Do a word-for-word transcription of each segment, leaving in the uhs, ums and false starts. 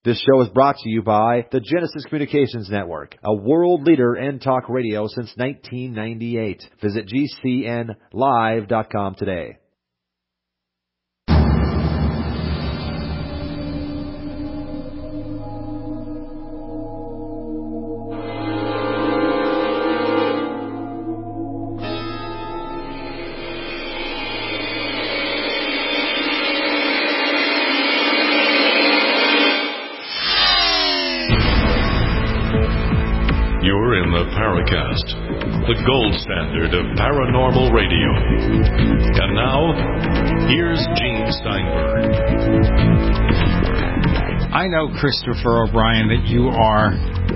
This show is brought to you by the Genesis Communications Network, a world leader in talk radio since nineteen ninety-eight. Visit G C N live dot com today. Paracast, the gold standard of paranormal radio. And now, here's Gene Steinberg. I know, Christopher O'Brien, that you are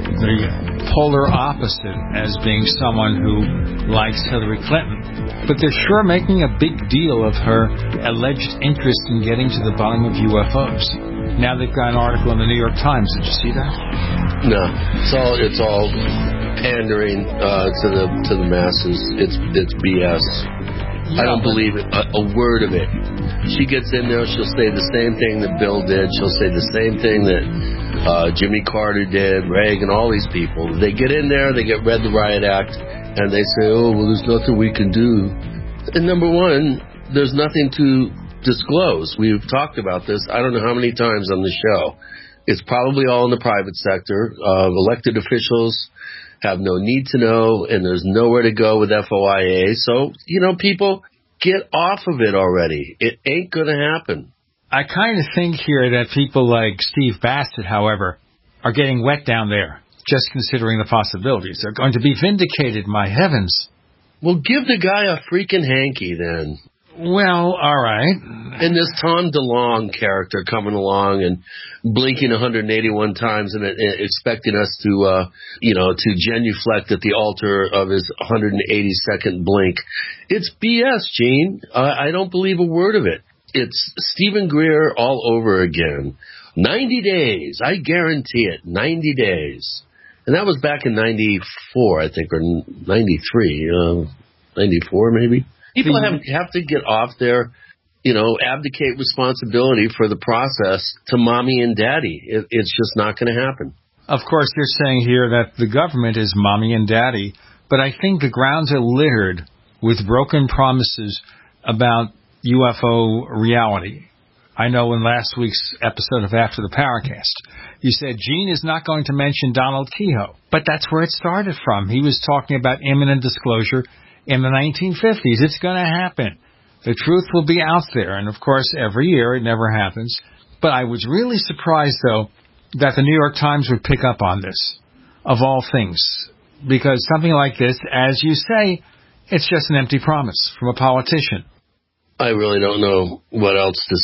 the polar opposite as being someone who likes Hillary Clinton. But they're sure making a big deal of her alleged interest in getting to the bottom of U F Os. Now they've got an article in the New York Times. Did you see that? No. It's all... It's all... pandering uh, to the to the masses. It's it's B S. Yeah, I don't believe it, a, a word of it. She gets in there, she'll say the same thing that Bill did. She'll say the same thing that uh, Jimmy Carter did, Reagan, all these people. They get in there, they get read the Riot Act, and they say, oh, well, there's nothing we can do. And number one, there's nothing to disclose. We've talked about this I don't know how many times on the show. It's probably all in the private sector. Uh, elected officials have no need to know, and there's nowhere to go with F O I A. So, you know, people, get off of it already. It ain't going to happen. I kind of think here that people like Steve Bassett, however, are getting wet down there, just considering the possibilities. They're going to be vindicated, my heavens. Well, give the guy a freaking hanky then. Well, all right. And this Tom DeLonge character coming along and blinking one hundred eighty-one times and, and expecting us to, uh, you know, to genuflect at the altar of his one hundred eighty-second blink. It's B S, Gene. Uh, I don't believe a word of it. It's Stephen Greer all over again. ninety days. I guarantee it. ninety days. And that was back in ninety-four, I think, or ninety-three. Uh, ninety-four, maybe. People have, have to get off their, you know, abdicate responsibility for the process to mommy and daddy. It, it's just not going to happen. Of course, they're saying here that the government is mommy and daddy, but I think the grounds are littered with broken promises about U F O reality. I know in last week's episode of After the Paracast, you said Gene is not going to mention Donald Kehoe, but that's where it started from. He was talking about imminent disclosure in the nineteen fifties. It's going to happen. The truth will be out there. And, of course, every year it never happens. But I was really surprised, though, that the New York Times would pick up on this, of all things. Because something like this, as you say, it's just an empty promise from a politician. I really don't know what else to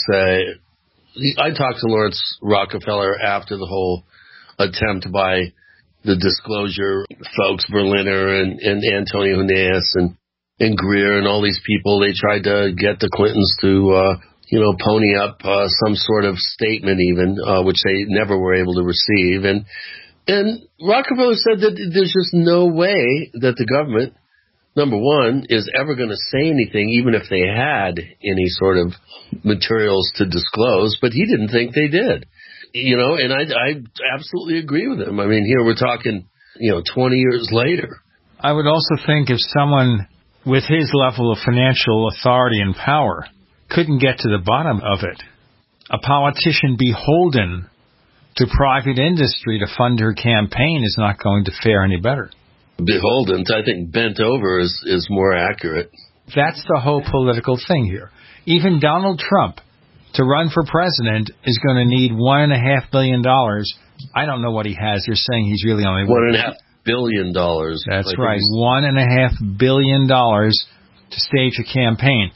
say. I talked to Lawrence Rockefeller after the whole attempt by the disclosure folks, Berliner and, and Antonio Huneeus and, and Greer and all these people. They tried to get the Clintons to, uh, you know, pony up uh, some sort of statement even, uh, which they never were able to receive. And, and Rockefeller said that there's just no way that the government, number one, is ever going to say anything, even if they had any sort of materials to disclose, but he didn't think they did. You know, and I, I absolutely agree with him. I mean, here we're talking, you know, twenty years later. I would also think if someone with his level of financial authority and power couldn't get to the bottom of it, a politician beholden to private industry to fund her campaign is not going to fare any better. Beholden, I think bent over is, is more accurate. That's the whole political thing here. Even Donald Trump, to run for president, is going to need one and a half billion dollars. I don't know what he has. You're saying he's really only one and a half billion dollars. That's like right, one and a half billion dollars to stage a campaign.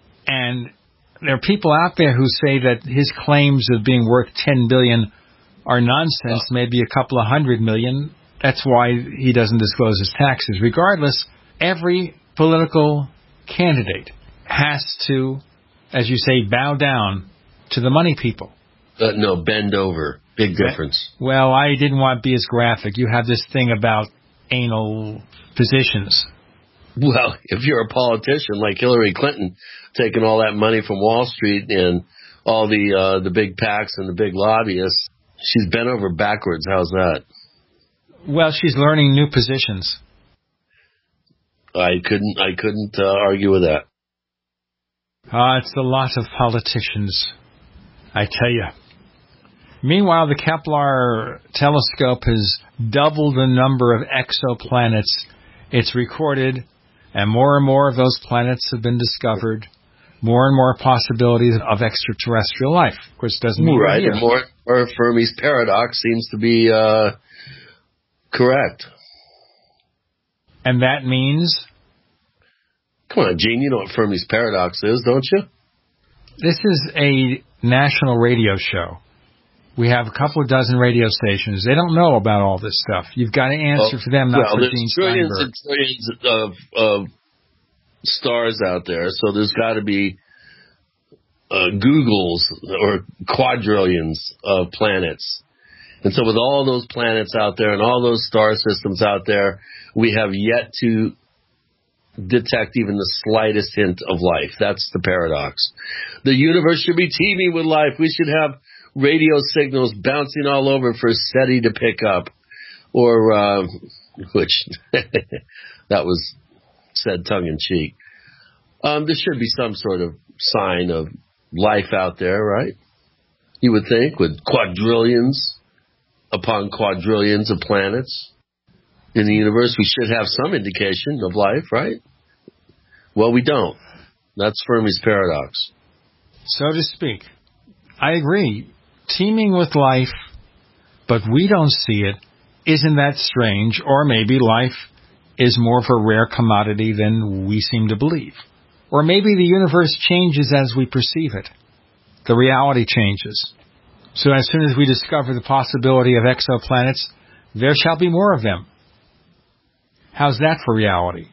And there are people out there who say that his claims of being worth ten billion dollars are nonsense. Oh. Maybe a couple of hundred million. That's why he doesn't disclose his taxes. Regardless, every political candidate has to, as you say, bow down to the money people. Uh, no, bend over. Big difference. Well, I didn't want to be as graphic. You have this thing about anal positions. Well, if you're a politician like Hillary Clinton, taking all that money from Wall Street and all the uh, the big PACs and the big lobbyists, She's bent over backwards. How's that? Well, she's learning new positions. I couldn't. I couldn't uh, argue with that. Ah, uh, it's a lot of politicians, I tell you. Meanwhile, the Kepler telescope has doubled the number of exoplanets it's recorded, and more and more of those planets have been discovered. More and more possibilities of extraterrestrial life. Of course, it doesn't mean right. Here. And more, more Fermi's paradox seems to be uh, correct. And that means? Come on, Gene, you know what Fermi's paradox is, don't you? This is a national radio show. We have a couple of dozen radio stations. They don't know about all this stuff. You've got to answer well, for them, not well, for there's Gene trillions Steinberg. and trillions of, of stars out there, so there's got to be uh, Googles or quadrillions of planets. And so with all those planets out there and all those star systems out there, we have yet to detect even the slightest hint of life. That's the paradox. The universe should be teeming with life. We should have radio signals bouncing all over for SETI to pick up. Or, uh, which, that was said tongue-in-cheek. Um, there should be some sort of sign of life out there, right? You would think, with quadrillions upon quadrillions of planets in the universe, we should have some indication of life, right? Well, we don't. That's Fermi's paradox. So to speak. I agree. Teeming with life, but we don't see it. Isn't that strange? Or maybe life is more of a rare commodity than we seem to believe. Or maybe the universe changes as we perceive it. The reality changes. So as soon as we discover the possibility of exoplanets, there shall be more of them. How's that for reality?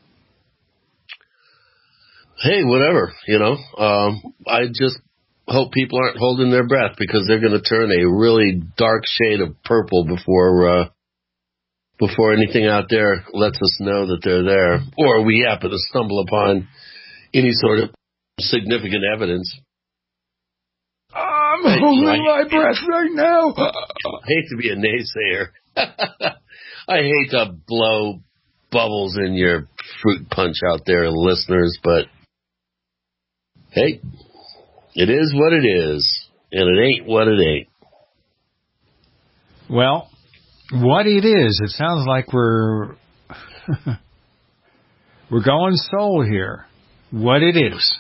Hey, whatever, you know. Um, I just hope people aren't holding their breath because they're going to turn a really dark shade of purple before uh, before anything out there lets us know that they're there. Or we happen to stumble upon any sort of significant evidence. I'm holding I, my breath right now. I hate to be a naysayer. I hate to blow bubbles in your fruit punch out there, listeners, but hey, it is what it is, and it ain't what it ain't. Well, what it is, it sounds like we're we're going soul here. What it is.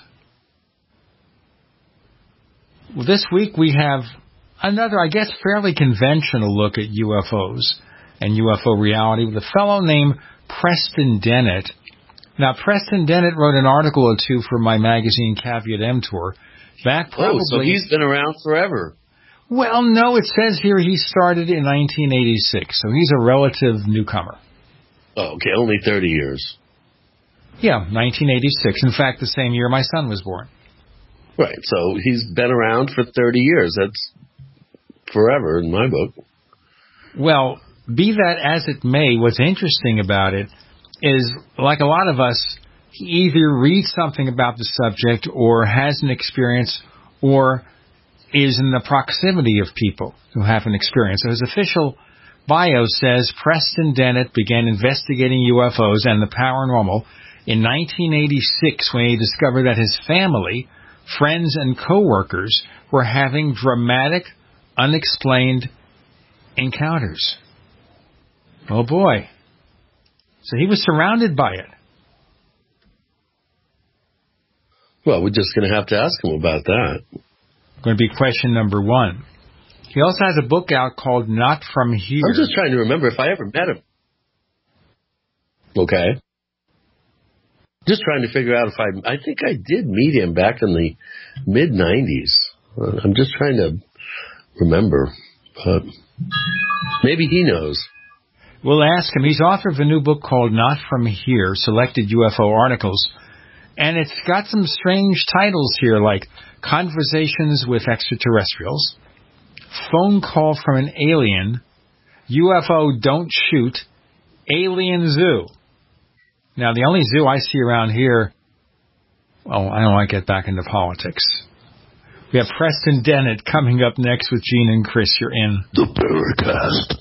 Well, this week we have another, I guess, fairly conventional look at U F Os and U F O reality with a fellow named Preston Dennett. Now, Preston Dennett wrote an article or two for my magazine, Caveat Emptor, back probably... Oh, so he's been around forever. Well, no, it says here he started in nineteen eighty-six, so he's a relative newcomer. Oh, okay, only thirty years. Yeah, nineteen eighty-six. In fact, the same year my son was born. Right, so he's been around for thirty years. That's forever in my book. Well, be that as it may, what's interesting about it is, like a lot of us, he either reads something about the subject or has an experience or is in the proximity of people who have an experience. So his official bio says Preston Dennett began investigating U F Os and the paranormal in nineteen eighty-six when he discovered that his family, friends, and coworkers were having dramatic, unexplained encounters. Oh boy. So he was surrounded by it. Well, we're just going to have to ask him about that. Going to be question number one. He also has a book out called Not From Here. I'm just trying to remember if I ever met him. Okay. Just trying to figure out if I... I think I did meet him back in the mid nineties. I'm just trying to remember. But maybe he knows. We'll ask him. He's author of a new book called Not From Here, Selected U F O Articles. And it's got some strange titles here, like Conversations with Extraterrestrials, Phone Call from an Alien, U F O Don't Shoot, Alien Zoo. Now, the only zoo I see around here, well, I don't want to get back into politics. We have Preston Dennett coming up next with Gene and Chris. You're in The Paracast.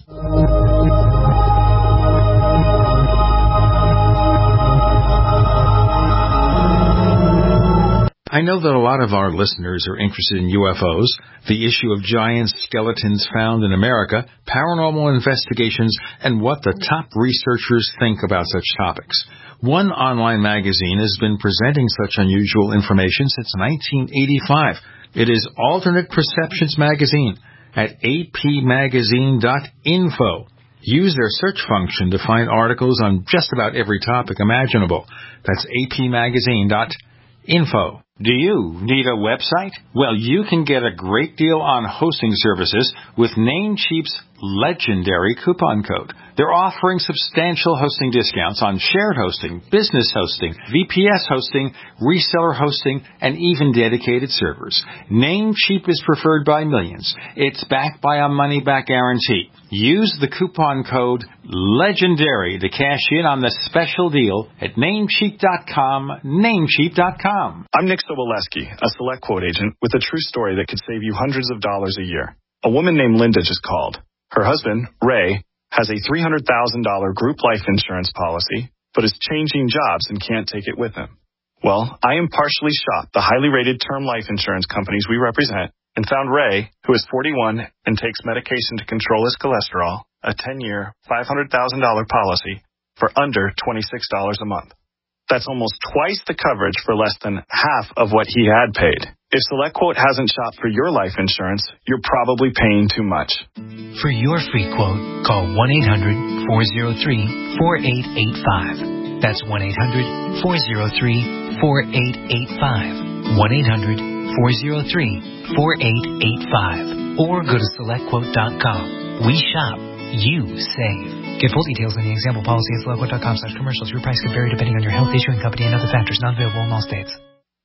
I know that a lot of our listeners are interested in U F Os, the issue of giant skeletons found in America, paranormal investigations, and what the top researchers think about such topics. One online magazine has been presenting such unusual information since nineteen eighty-five. It is Alternate Perceptions Magazine at a p magazine dot info. Use their search function to find articles on just about every topic imaginable. That's a p magazine dot info. Do you need a website? Well, you can get a great deal on hosting services with Namecheap's legendary coupon code. They're offering substantial hosting discounts on shared hosting, business hosting, V P S hosting, reseller hosting, and even dedicated servers. Namecheap is preferred by millions. It's backed by a money-back guarantee. Use the coupon code LEGENDARY to cash in on the special deal at namecheap dot com, namecheap dot com. I'm Nick Soboleski, a Select Quote agent with a true story that could save you hundreds of dollars a year. A woman named Linda just called. Her husband, Ray, has a three hundred thousand dollars group life insurance policy, but is changing jobs and can't take it with him. Well, I impartially shopped the highly rated term life insurance companies we represent and found Ray, who is forty-one and takes medication to control his cholesterol, a ten-year, five hundred thousand dollars policy for under twenty-six dollars a month. That's almost twice the coverage for less than half of what he had paid. If SelectQuote hasn't shopped for your life insurance, you're probably paying too much. For your free quote, call one eight hundred, four oh three, four eight eight five. That's one eight hundred, four oh three, four eight eight five. one eight hundred, four oh three, four eight eight five. Or go to select quote dot com. We shop. You save. Get full details on the example policy at select quote dot com slash commercials. Your price could vary depending on your health, issuing company, and other factors not available in all states.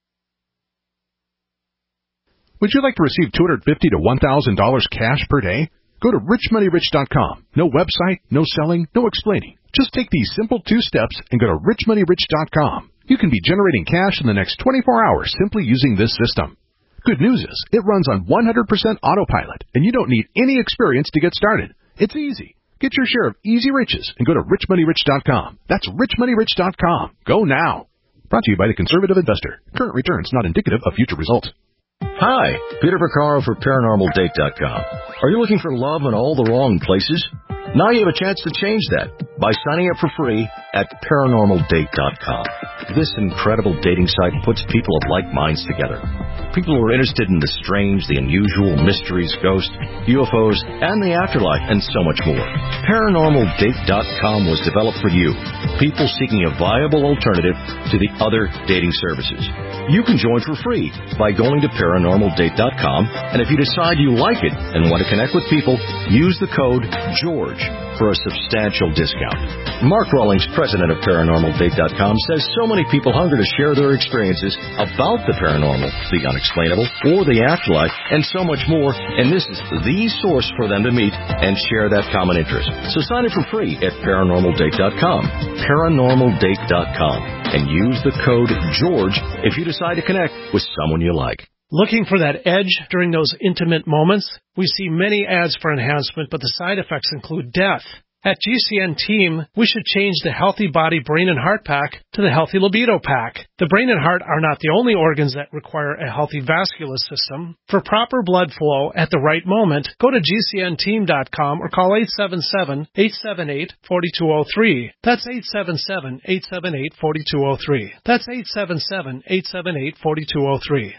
Would you like to receive two hundred fifty dollars to one thousand dollars cash per day? Go to rich money rich dot com. No website, no selling, no explaining. Just take these simple two steps and go to rich money rich dot com. You can be generating cash in the next twenty-four hours simply using this system. Good news is, it runs on one hundred percent autopilot, and you don't need any experience to get started. It's easy. Get your share of easy riches and go to rich money rich dot com. That's rich money rich dot com. Go now. Brought to you by the Conservative Investor. Current returns not indicative of future results. Hi, Peter Vaccaro for paranormal date dot com. Are you looking for love in all the wrong places? Now you have a chance to change that by signing up for free at paranormal date dot com. This incredible dating site puts people of like minds together. People who are interested in the strange, the unusual, mysteries, ghosts, U F Os, and the afterlife, and so much more. paranormal date dot com was developed for you, people seeking a viable alternative to the other dating services. You can join for free by going to paranormal date dot com, and if you decide you like it and want to connect with people, use the code GEORGE for a substantial discount. Mark Rawlings, president of paranormal date dot com, says so many people hunger to share their experiences about the paranormal, the unexplainable, or the afterlife, and so much more, and this is the source for them to meet and share that common interest. So sign up for free at paranormal date dot com, paranormal date dot com, and use the code GEORGE if you decide to connect with someone you like. Looking for that edge during those intimate moments? We see many ads for enhancement, but the side effects include death. At G C N Team, we should change the Healthy Body, Brain, and Heart Pack to the Healthy Libido Pack. The brain and heart are not the only organs that require a healthy vascular system. For proper blood flow at the right moment, go to G C N team dot com or call eight seven seven, eight seven eight, four two zero three. That's eight seven seven, eight seven eight, four two zero three. That's eight seven seven, eight seven eight, four two zero three.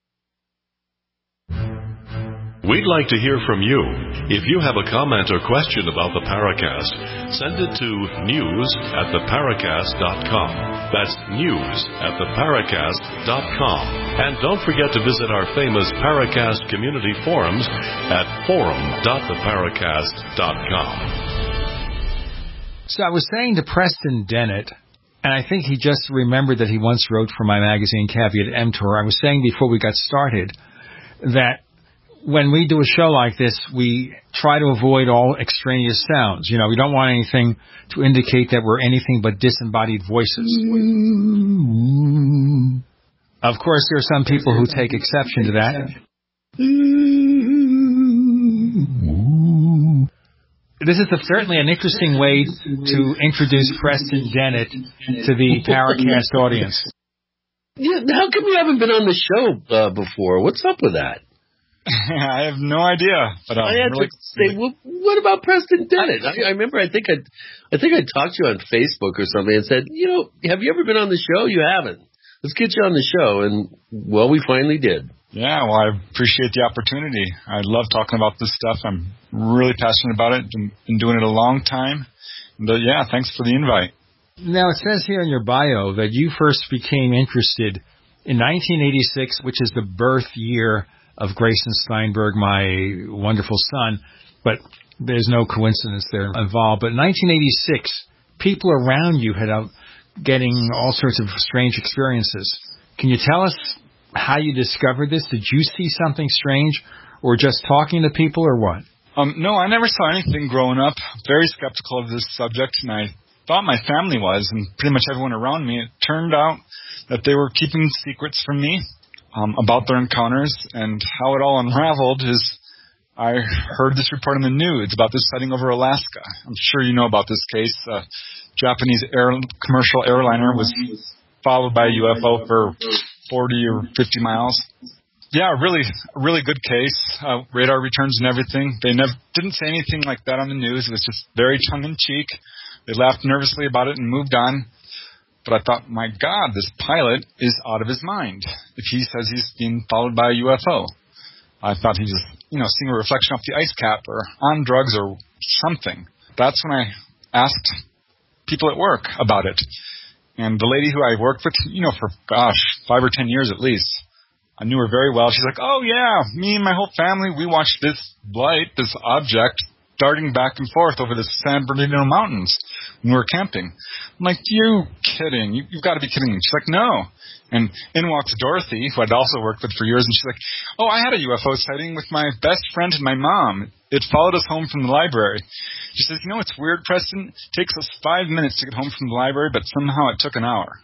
We'd like to hear from you. If you have a comment or question about the Paracast, send it to news at the paracast dot com. That's news at the paracast dot com. And don't forget to visit our famous Paracast community forums at forum dot the paracast dot com. So I was saying to Preston Dennett, and I think he just remembered that he once wrote for my magazine, Caveat Emptor. I was saying before we got started that when we do a show like this, we try to avoid all extraneous sounds. You know, we don't want anything to indicate that we're anything but disembodied voices. Of course, there are some people who take exception to that. This is a, certainly an interesting way to introduce Preston Dennett to the Paracast audience. Yeah, how come you haven't been on the show uh, before? What's up with that? I have no idea. But I had really... to say, well, what about Preston Dennett? I, I remember, I think I, I think I talked to you on Facebook or something and said, you know, have you ever been on the show? You haven't. Let's get you on the show, and well, we finally did. Yeah, well, I appreciate the opportunity. I love talking about this stuff. I'm really passionate about it. Been, been doing it a long time. But yeah, thanks for the invite. Now, it says here in your bio that you first became interested in nineteen eighty-six, which is the birth year of Grayson Steinberg, my wonderful son, but there's no coincidence there involved. But in nineteen eighty-six, people around you had out getting all sorts of strange experiences. Can you tell us how you discovered this? Did you see something strange, or just talking to people, or what? Um, no, I never saw anything growing up. Very skeptical of this subject, and I thought my family was, and pretty much everyone around me. It turned out that they were keeping secrets from me um, about their encounters, and how it all unraveled is I heard this report on the news about this sighting over Alaska. I'm sure you know about this case. A Japanese air, commercial airliner was followed by a U F O for forty or fifty miles. Yeah, really, a really good case. Uh, radar returns and everything. They never didn't say anything like that on the news. It was just very tongue-in-cheek. They laughed nervously about it and moved on. But I thought, my God, this pilot is out of his mind if he says he's being followed by a U F O. I thought he was, you know, seeing a reflection off the ice cap or on drugs or something. That's when I asked people at work about it. And the lady who I worked with, you know, for, gosh, five or ten years at least, I knew her very well. She's like, oh, yeah, me and my whole family, we watched this light, this object, darting back and forth over the San Bernardino Mountains when we were camping. I'm like, you kidding? You, you've got to be kidding me. She's like, no. And in walks Dorothy, who I'd also worked with for years, and she's like, oh, I had a U F O sighting with my best friend and my mom. It followed us home from the library. She says, you know, it's weird, Preston. It takes us five minutes to get home from the library, but somehow it took an hour.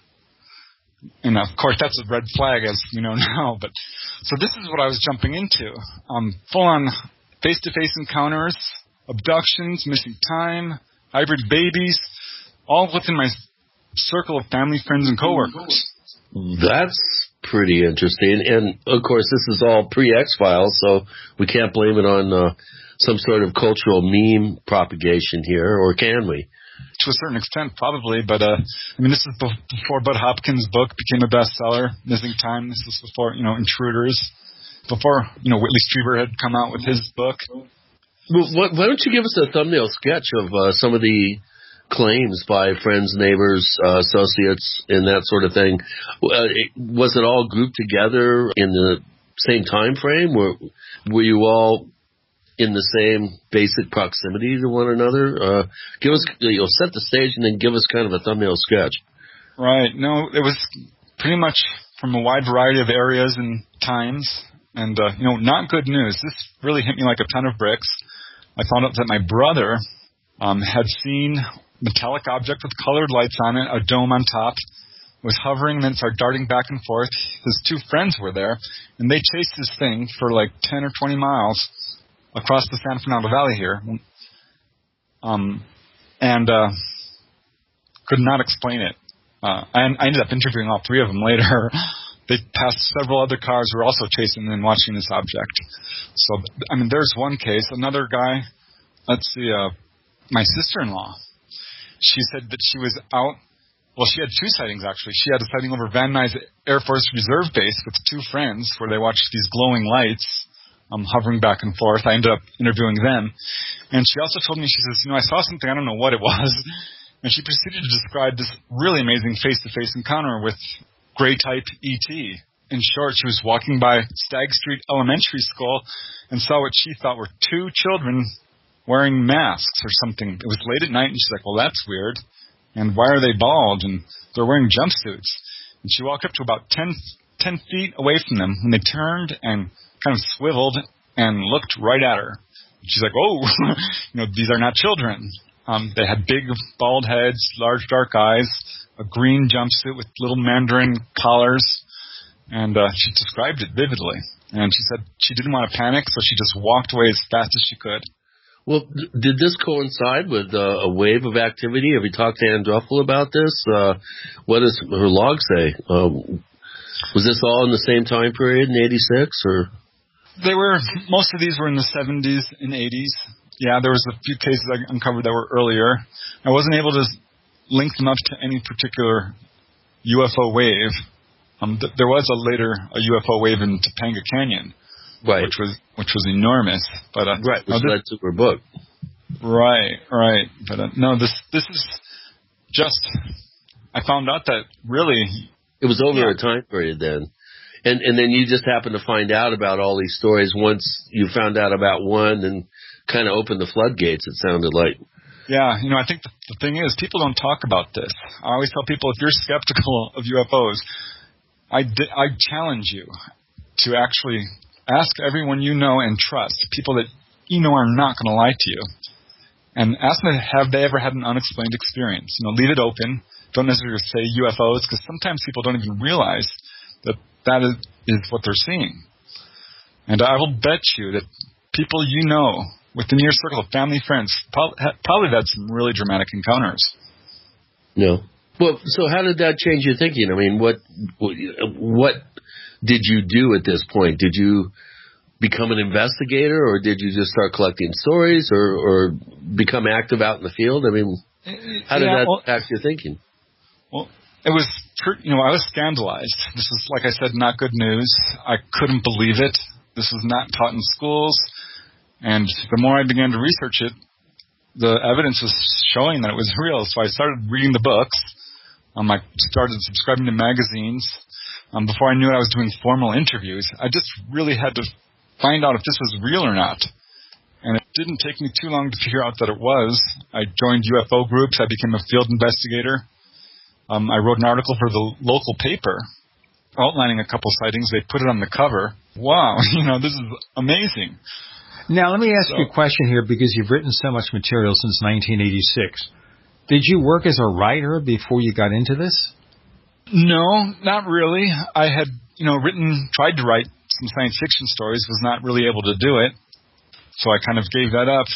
And, of course, that's a red flag, as we know now. But so this is what I was jumping into. Um, full-on face-to-face encounters, abductions, missing time, hybrid babies, all within my circle of family, friends, and coworkers. That's pretty interesting. And, of course, this is all pre-X-Files, so we can't blame it on uh, some sort of cultural meme propagation here, or can we? To a certain extent, probably. But, uh, I mean, this is before Bud Hopkins' book became a bestseller, Missing Time. This was before, you know, Intruders. Before, you know, Whitley Strieber had come out with his book. Well, why don't you give us a thumbnail sketch of uh, some of the claims by friends, neighbors, uh, associates, and that sort of thing? Uh, it, was it all grouped together in the same time frame? Were, were you all in the same basic proximity to one another? Uh, give us, you'll set the stage and then give us kind of a thumbnail sketch. Right. No, it was pretty much from a wide variety of areas and times. And, uh, you know, not good news. This really hit me like a ton of bricks. I found out that my brother um, had seen a metallic object with colored lights on it, a dome on top, was hovering and then started darting back and forth. His two friends were there, and they chased this thing for like ten or twenty miles across the San Fernando Valley here, um, and uh, could not explain it. Uh, I, I ended up interviewing all three of them later. They passed several other cars who were also chasing and watching this object. So, I mean, there's one case. Another guy, let's see, uh, my sister-in-law, she said that she was out. Well, she had two sightings, actually. She had a sighting over Van Nuys Air Force Reserve Base with two friends where they watched these glowing lights um, hovering back and forth. I ended up interviewing them. And she also told me, she says, you know, I saw something, I don't know what it was. And she proceeded to describe this really amazing face-to-face encounter with Gray-type E T. In short, she was walking by Stagg Street Elementary School and saw what she thought were two children wearing masks or something. It was late at night, and she's like, well, that's weird. And why are they bald? And they're wearing jumpsuits. And she walked up to about ten, ten feet away from them when they turned and kind of swiveled and looked right at her. And she's like, oh, you know, these are not children. Um, they had big bald heads, large dark eyes, a green jumpsuit with little mandarin collars, and uh, she described it vividly. And she said she didn't want to panic, so she just walked away as fast as she could. Well, th- did this coincide with uh, a wave of activity? Have you talked to Ann Druffel about this? Uh, what does her log say? Um, was this all in the same time period in eighty-six, or? They were, most of these were in the seventies and eighties. Yeah, there was a few cases I uncovered that were earlier. I wasn't able to link them up to any particular U F O wave. Um, th- there was a later a U F O wave in Topanga Canyon, right, which was which was enormous. But uh, right, which no, led to her book. Right, right. But uh, no, this this is just. I found out that really it was over yeah. a time period then, and and then you just happened to find out about all these stories once you found out about one and kind of opened the floodgates. It sounded like. Yeah, you know, I think the, the thing is, people don't talk about this. I always tell people, if you're skeptical of U F Os, I, di- I challenge you to actually ask everyone you know and trust, people that you know are not going to lie to you, and ask them, have they ever had an unexplained experience? You know, leave it open. Don't necessarily say U F Os, because sometimes people don't even realize that that is, is what they're seeing. And I will bet you that people you know, within your circle of family, friends, probably, probably had some really dramatic encounters. No. Well, so how did that change your thinking? I mean, what what did you do at this point? Did you become an investigator, or did you just start collecting stories, or, or become active out in the field? I mean, how did yeah, that well, impact your thinking? Well, it was, you know, I was scandalized. This is, like I said, not good news. I couldn't believe it. This was not taught in schools. And the more I began to research it, the evidence was showing that it was real. So I started reading the books. Um, I started subscribing to magazines. Um, before I knew it, I was doing formal interviews. I just really had to find out if this was real or not. And it didn't take me too long to figure out that it was. I joined U F O groups. I became a field investigator. Um, I wrote an article for the local paper outlining a couple sightings. They put it on the cover. Wow, you know, this is amazing. Now, let me ask so, you a question here, because you've written so much material since nineteen eighty-six. Did you work as a writer before you got into this? No, not really. I had, you know, written, tried to write some science fiction stories, was not really able to do it. So I kind of gave that up.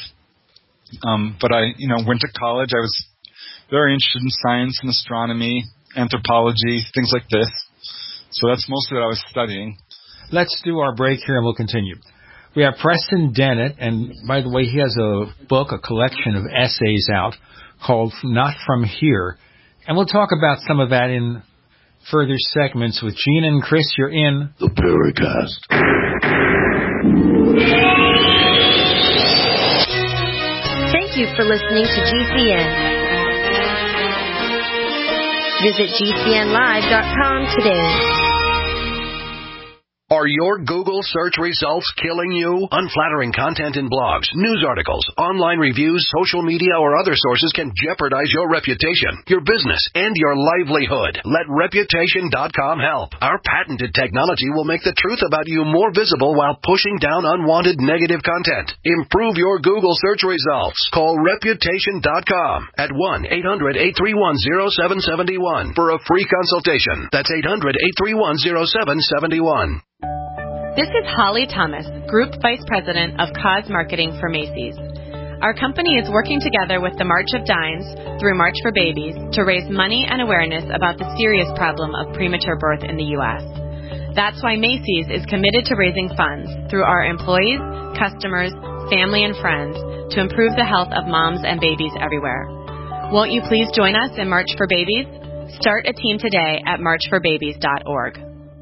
Um, but I, you know, went to college. I was very interested in science and astronomy, anthropology, things like this. So that's mostly what I was studying. Let's do our break here and we'll continue. We have Preston Dennett, and by the way, he has a book, a collection of essays out called Not From Here. And we'll talk about some of that in further segments with Gene and Chris. You're in the Paracast. Thank you for listening to G C N. Visit G C N live dot com today. Are your Google search results killing you? Unflattering content in blogs, news articles, online reviews, social media, or other sources can jeopardize your reputation, your business, and your livelihood. Let Reputation dot com help. Our patented technology will make the truth about you more visible while pushing down unwanted negative content. Improve your Google search results. Call Reputation dot com at one eight hundred eight three one oh seven seven one for a free consultation. That's eight hundred eight three one oh seven seven one. This is Holly Thomas, Group Vice President of Cause Marketing for Macy's. Our company is working together with the March of Dimes through March for Babies to raise money and awareness about the serious problem of premature birth in the U S. That's why Macy's is committed to raising funds through our employees, customers, family, and friends to improve the health of moms and babies everywhere. Won't you please join us in March for Babies? Start a team today at march for babies dot org.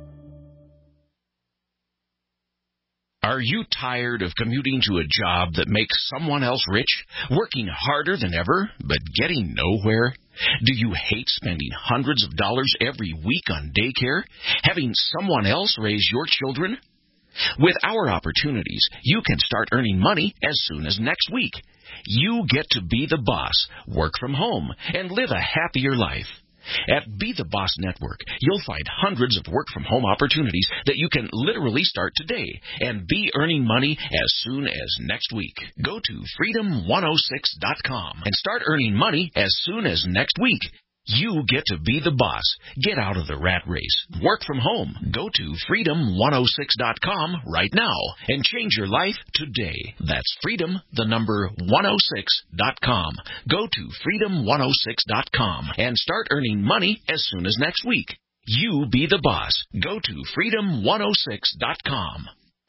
Are you tired of commuting to a job that makes someone else rich, working harder than ever, but getting nowhere? Do you hate spending hundreds of dollars every week on daycare, having someone else raise your children? With our opportunities, you can start earning money as soon as next week. You get to be the boss, work from home, and live a happier life. At Be the Boss Network, you'll find hundreds of work-from-home opportunities that you can literally start today and be earning money as soon as next week. Go to freedom one oh six dot com and start earning money as soon as next week. You get to be the boss. Get out of the rat race. Work from home. Go to freedom one oh six dot com right now and change your life today. That's freedom, the number one oh six dot com. Go to freedom one oh six dot com and start earning money as soon as next week. You be the boss. Go to freedom one oh six dot com.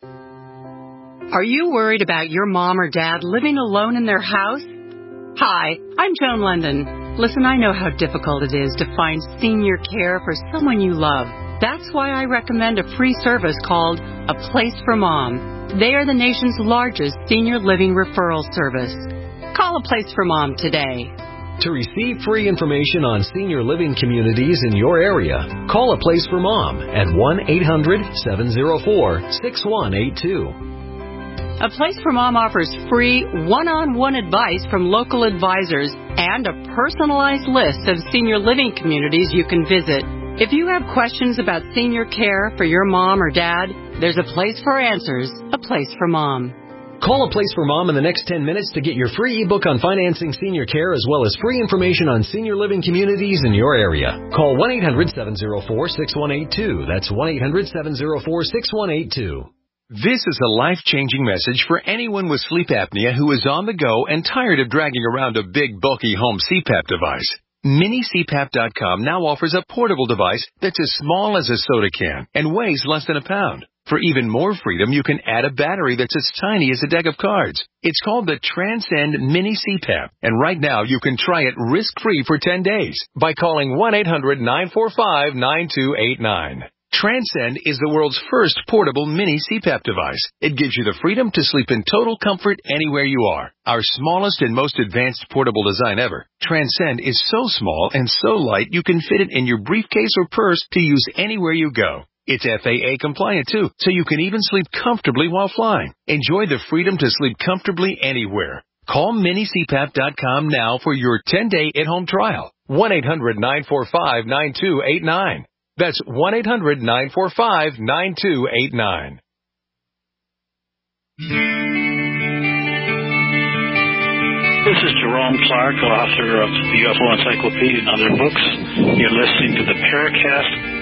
Are you worried about your mom or dad living alone in their house? Hi, I'm Joan London. Listen, I know how difficult it is to find senior care for someone you love. That's why I recommend a free service called A Place for Mom. They are the nation's largest senior living referral service. Call A Place for Mom today. To receive free information on senior living communities in your area, call A Place for Mom at one eight hundred seven oh four six one eight two. A Place for Mom offers free one-on-one advice from local advisors and a personalized list of senior living communities you can visit. If you have questions about senior care for your mom or dad, there's a place for answers, A Place for Mom. Call A Place for Mom in the next ten minutes to get your free ebook on financing senior care as well as free information on senior living communities in your area. Call one eight hundred seven oh four six one eight two. That's one eight hundred seven oh four six one eight two. This is a life-changing message for anyone with sleep apnea who is on the go and tired of dragging around a big, bulky home C PAP device. Mini C PAP dot com now offers a portable device that's as small as a soda can and weighs less than a pound. For even more freedom, you can add a battery that's as tiny as a deck of cards. It's called the Transcend Mini C PAP, and right now you can try it risk-free for ten days by calling one eight hundred nine four five nine two eight nine. Transcend is the world's first portable mini C PAP device. It gives you the freedom to sleep in total comfort anywhere you are. Our smallest and most advanced portable design ever. Transcend is so small and so light you can fit it in your briefcase or purse to use anywhere you go. It's F A A compliant too, so you can even sleep comfortably while flying. Enjoy the freedom to sleep comfortably anywhere. Call mini C PAP dot com now for your ten-day at-home trial. one eight hundred nine four five nine two eight nine. That's one eight hundred nine four five nine two eight nine. This is Jerome Clark, author of the U F O Encyclopedia and other books. You're listening to the Paracast.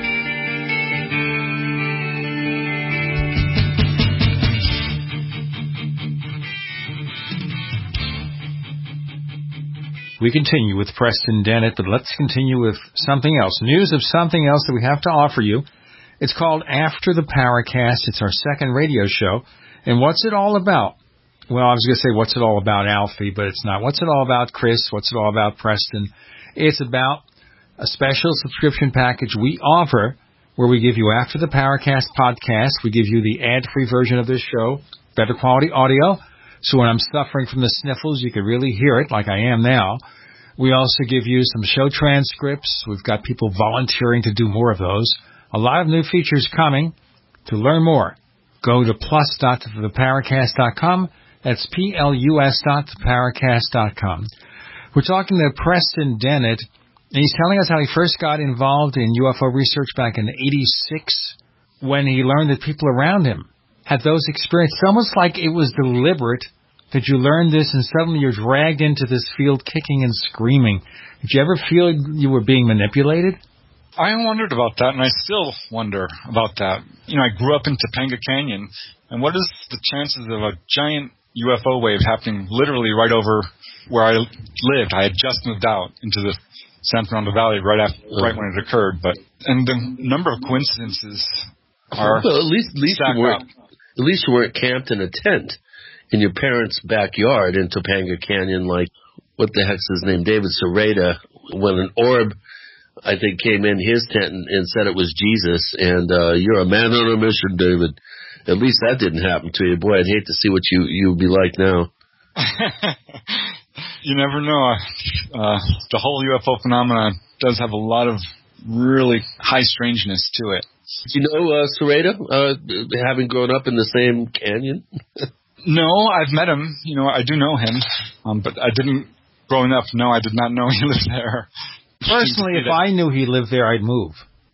We continue with Preston Dennett, but let's continue with something else. News of something else that we have to offer you. It's called After the Paracast. It's our second radio show. And what's it all about? Well, I was going to say, what's it all about, Alfie? But it's not. What's it all about, Chris? What's it all about, Preston? It's about a special subscription package we offer where we give you After the Paracast podcast. We give you the ad-free version of this show, better quality audio. So when I'm suffering from the sniffles, you can really hear it like I am now. We also give you some show transcripts. We've got people volunteering to do more of those. A lot of new features coming. To learn more, go to plus dot the paracast dot com. That's P L U S dot the paracast dot com. We're talking to Preston Dennett, and he's telling us how he first got involved in U F O research back in eighty-six when he learned that people around him had those experiences. It's almost like it was deliberate that you learned this and suddenly you're dragged into this field kicking and screaming. Did you ever feel you were being manipulated? I wondered about that, and I still wonder about that. You know, I grew up in Topanga Canyon, and what is the chances of a giant U F O wave happening literally right over where I lived? I had just moved out into the San Fernando Valley right after, right when it occurred, but and the number of coincidences are well, at least, at least you weren't, at least you weren't camped in a tent in your parents' backyard in Topanga Canyon, like, what the heck's his name, David Sereda, when an orb, I think, came in his tent and, and said it was Jesus, and uh, you're a man on a mission, David. At least that didn't happen to you. Boy, I'd hate to see what you, you'd be like now. You never know. Uh, the whole U F O phenomenon does have a lot of really high strangeness to it. Do you know uh, Sereda, uh, having grown up in the same canyon? No, I've met him. You know, I do know him, um, but I didn't, growing up, no, I did not know he lived there. Personally, if I knew he lived there, I'd move.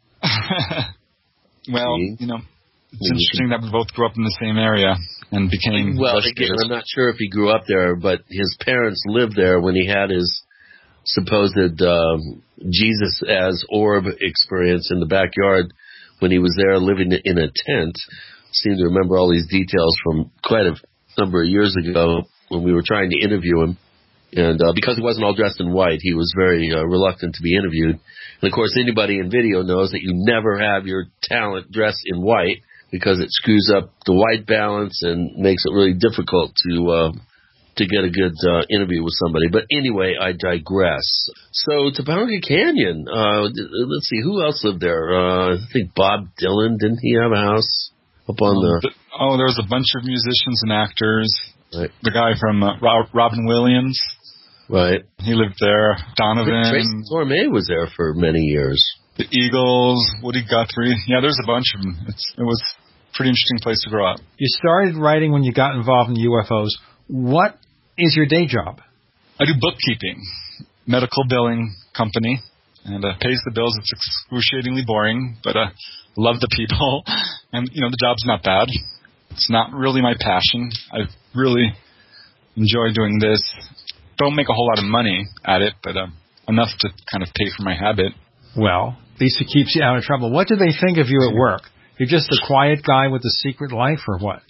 Well, you know, it's interesting that we both grew up in the same area and became... Well, again, I'm not sure if he grew up there, but his parents lived there when he had his supposed um, Jesus as orb experience in the backyard when he was there living in a tent. I seem to remember all these details from quite a number of years ago when we were trying to interview him. And uh, because he wasn't all dressed in white, he was very uh, reluctant to be interviewed. And, of course, anybody in video knows that you never have your talent dressed in white because it screws up the white balance and makes it really difficult to uh, to get a good uh, interview with somebody. But anyway, I digress. So, Topanga Canyon, uh, let's see, who else lived there? Uh, I think Bob Dylan, didn't he have a house up on the... Oh, there was a bunch of musicians and actors. Right. The guy from uh, Robin Williams. Right. He lived there. Donovan. Tracy Torme was there for many years. The Eagles, Woody Guthrie. Yeah, there's a bunch of them. It's, it was a pretty interesting place to grow up. You started writing when you got involved in U F Os. What is your day job? I do bookkeeping, medical billing company, and uh, pays the bills. It's excruciatingly boring, but uh, love the people. And, you know, the job's not bad. It's not really my passion. I really enjoy doing this. Don't make a whole lot of money at it, but uh, enough to kind of pay for my habit. Well, at least it keeps you out of trouble. What do they think of you at work? You're just a quiet guy with a secret life, or what?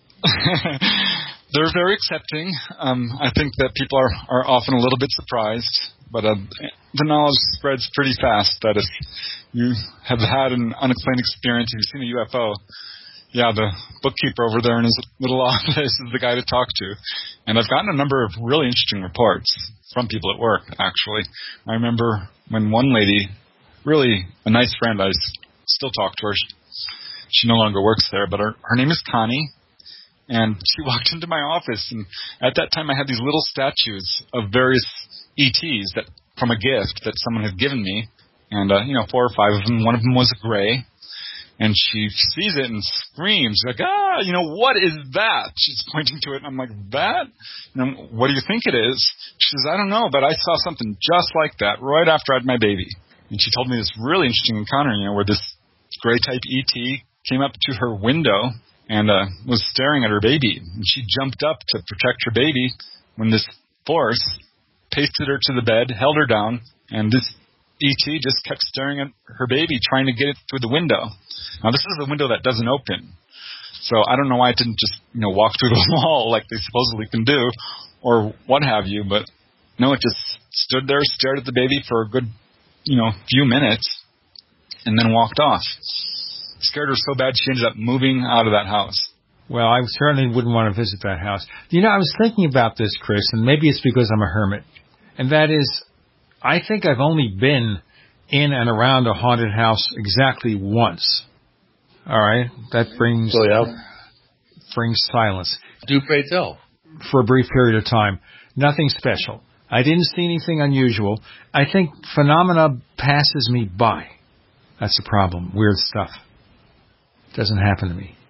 They're very accepting. Um, I think that people are, are often a little bit surprised, but uh, the knowledge spreads pretty fast that if you have had an unexplained experience, if you've seen a U F O, yeah, the bookkeeper over there in his little office is the guy to talk to. And I've gotten a number of really interesting reports from people at work, actually. I remember when one lady, really a nice friend, I still talk to her. She no longer works there, but her, her name is Connie. And she walked into my office, and at that time I had these little statues of various E Ts that from a gift that someone had given me. And, uh, you know, four or five of them. One of them was a gray. And she sees it and screams, like, ah, you know, what is that? She's pointing to it, and I'm like, that? And I'm, what do you think it is? She says, I don't know, but I saw something just like that right after I had my baby. And she told me this really interesting encounter, you know, where this gray-type E T came up to her window and uh, was staring at her baby. And she jumped up to protect her baby when this force pasted her to the bed, held her down, and this E T just kept staring at her baby, trying to get it through the window. Now, this is a window that doesn't open. So I don't know why it didn't just, you know, walk through the wall like they supposedly can do or what have you. But, no, it just stood there, stared at the baby for a good, you know, few minutes and then walked off. It scared her so bad she ended up moving out of that house. Well, I certainly wouldn't want to visit that house. You know, I was thinking about this, Chris, and maybe it's because I'm a hermit. And that is, I think I've only been in and around a haunted house exactly once. All right, that brings oh, yeah. brings silence. Do pray tell. For a brief period of time. Nothing special. I didn't see anything unusual. I think phenomena passes me by. That's the problem. Weird stuff. Doesn't happen to me.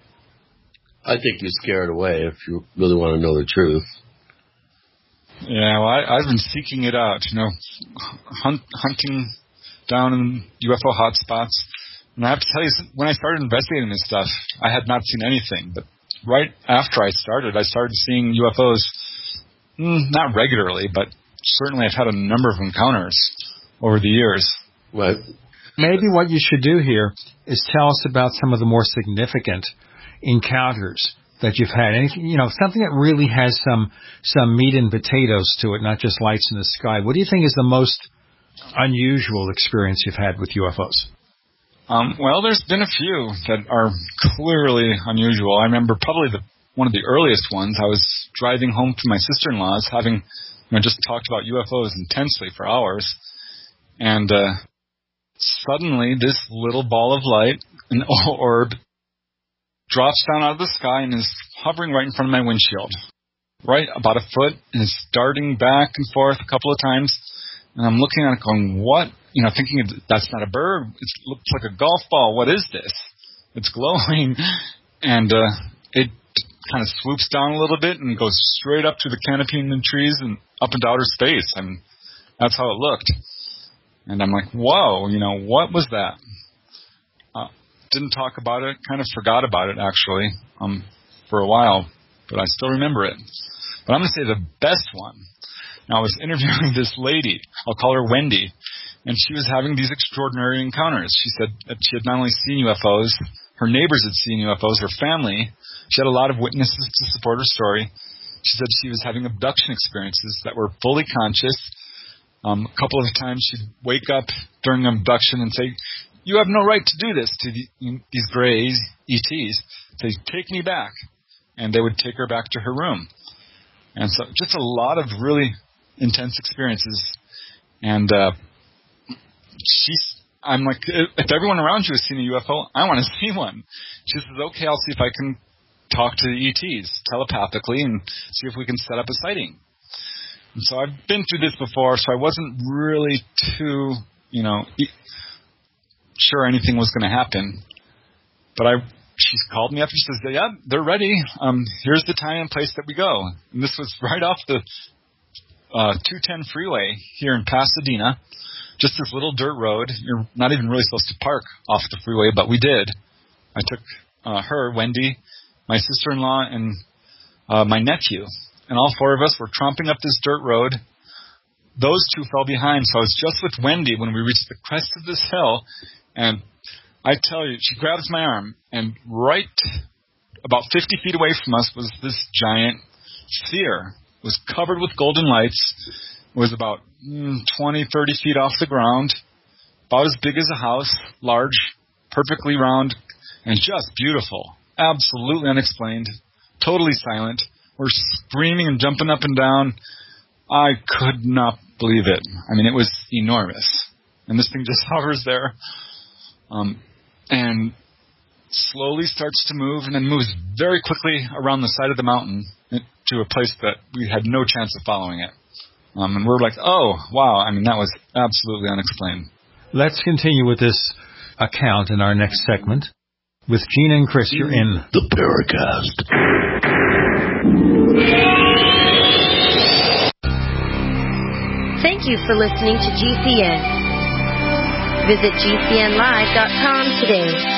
I think you're scared away if you really want to know the truth. Yeah, well, I, I've been seeking it out, you know, hunt, hunting down in U F O hotspots. And I have to tell you, when I started investigating this stuff, I had not seen anything. But right after I started, I started seeing U F Os, mm, not regularly, but certainly I've had a number of encounters over the years. Right. Maybe what you should do here is tell us about some of the more significant encounters that you've had. Anything, you know, something that really has some some meat and potatoes to it, not just lights in the sky. What do you think is the most unusual experience you've had with U F Os? Um, well, there's been a few that are clearly unusual. I remember probably the one of the earliest ones. I was driving home from my sister-in-law's, having you know, just talked about U F Os intensely for hours, and uh, suddenly this little ball of light, an orb, drops down out of the sky and is hovering right in front of my windshield, right about a foot, and is darting back and forth a couple of times. And I'm looking at it going, what? You know, thinking that's not a bird. It looks like a golf ball. What is this? It's glowing. And uh, it kind of swoops down a little bit and goes straight up to the canopy in the trees and up into outer space. I mean, that's how it looked. And I'm like, whoa, you know, what was that? Uh, didn't talk about it. Kind of forgot about it, actually, um, for a while. But I still remember it. But I'm going to say the best one And I was interviewing this lady, I'll call her Wendy, and she was having these extraordinary encounters. She said that she had not only seen U F Os, her neighbors had seen U F Os, her family. She had a lot of witnesses to support her story. She said she was having abduction experiences that were fully conscious. Um, a couple of times she'd wake up during an abduction and say, "You have no right to do this," to the, these gray E Ts. Say, "Take me back." And they would take her back to her room. And so just a lot of really intense experiences. And uh, she's, I'm like, if everyone around you has seen a U F O, I want to see one. She says, "Okay, I'll see if I can talk to the E Ts telepathically and see if we can set up a sighting." And so I've been through this before, so I wasn't really too, you know, sure anything was going to happen. But I, she called me up and she says, "Yeah, they're ready. Um, here's the time and place that we go." And this was right off the uh, two ten freeway here in Pasadena. Just this little dirt road. You're not even really supposed to park off the freeway, but we did. I took uh, her, Wendy, my sister-in-law, and uh, my nephew. And all four of us were tromping up this dirt road. Those two fell behind, so I was just with Wendy when we reached the crest of this hill. And I tell you, she grabs my arm, and right about fifty feet away from us was this giant sphere. It was covered with golden lights. It was about mm, twenty, thirty feet off the ground, about as big as a house, large, perfectly round, and just beautiful. Absolutely unexplained, totally silent. We're screaming and jumping up and down. I could not believe it. I mean, it was enormous. And this thing just hovers there um, and slowly starts to move and then moves very quickly around the side of the mountain to a place that we had no chance of following it. Um, and we're like, oh, wow. I mean, that was absolutely unexplained. Let's continue with this account in our next segment. With Gene and Chris, you're in the Paracast. Thank you for listening to G C N. Visit G C N live dot com today.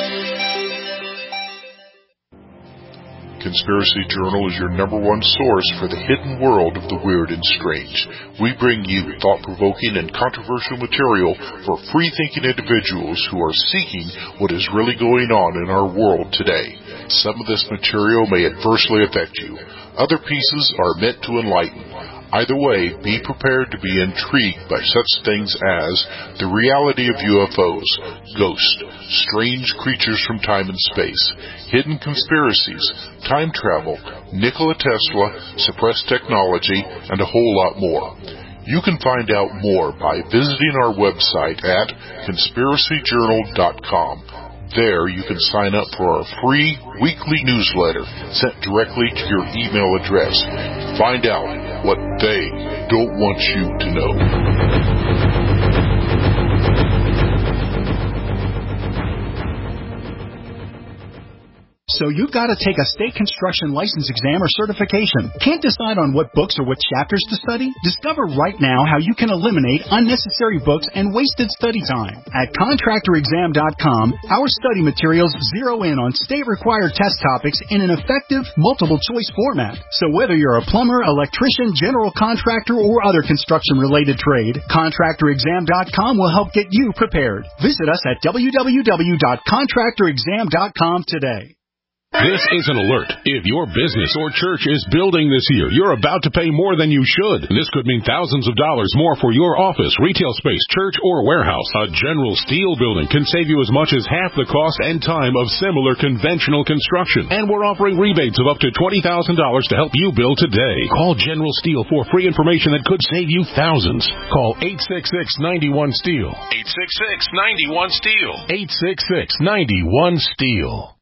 Conspiracy Journal is your number one source for the hidden world of the weird and strange. We bring you thought-provoking and controversial material for free-thinking individuals who are seeking what is really going on in our world today. Some of this material may adversely affect you. Other pieces are meant to enlighten. Either way, be prepared to be intrigued by such things as the reality of U F Os, ghosts, strange creatures from time and space, hidden conspiracies, time travel, Nikola Tesla, suppressed technology, and a whole lot more. You can find out more by visiting our website at conspiracy journal dot com. There you can sign up for our free weekly newsletter sent directly to your email address. Find out what they don't want you to know. So you've got to take a state construction license exam or certification. Can't decide on what books or what chapters to study? Discover right now how you can eliminate unnecessary books and wasted study time. At contractor exam dot com, our study materials zero in on state-required test topics in an effective, multiple-choice format. So whether you're a plumber, electrician, general contractor, or other construction-related trade, contractor exam dot com will help get you prepared. Visit us at w w w dot contractor exam dot com today. This is an alert. If your business or church is building this year, you're about to pay more than you should. This could mean thousands of dollars more for your office, retail space, church, or warehouse. A General Steel building can save you as much as half the cost and time of similar conventional construction. And we're offering rebates of up to twenty thousand dollars to help you build today. Call General Steel for free information that could save you thousands. Call eight six six, nine one, STEEL. eight six six, nine one, STEEL. eight six six, nine one, STEEL.